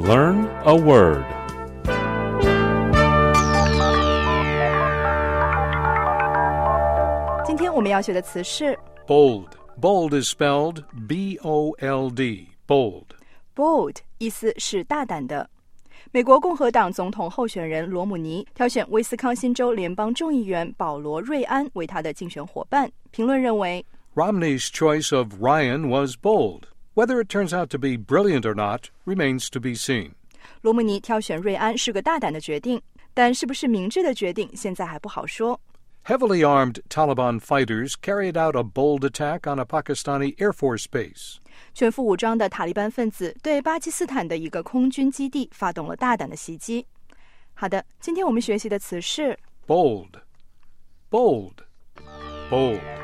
Learn a word. 今天我们要学的词是 Bold. Bold is spelled B-O-L-D. Bold. bold， 意思是大胆的。美国共和党总统候选人罗姆尼挑选威斯康星州联邦众议员保罗·瑞安为他的竞选伙伴。评论认为 Romney's choice of Ryan was bold. Whether it turns out to be brilliant or not remains to be seen. 罗姆尼挑选瑞安是个大胆的决定，但是不是明智的决定，现在还不好说。 Heavily armed Taliban fighters carried out a bold attack on a Pakistani Air Force base. 全副武装的塔利班分子对巴基斯坦的一个空军基地发动了大胆的袭击。好的，今天我们学习的词是 Bold. Bold. Bold.